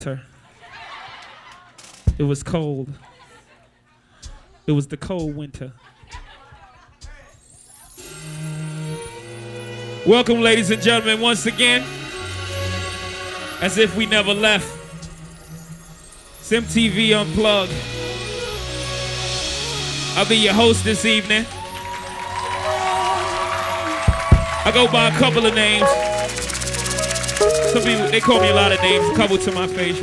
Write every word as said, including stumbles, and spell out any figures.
It was cold. It was the cold winter. Welcome, ladies and gentlemen, once again. As if we never left. It's M T V Unplugged. I'll be your host this evening. I go by a couple of names. Some people, they call me a lot of names, a couple to my face.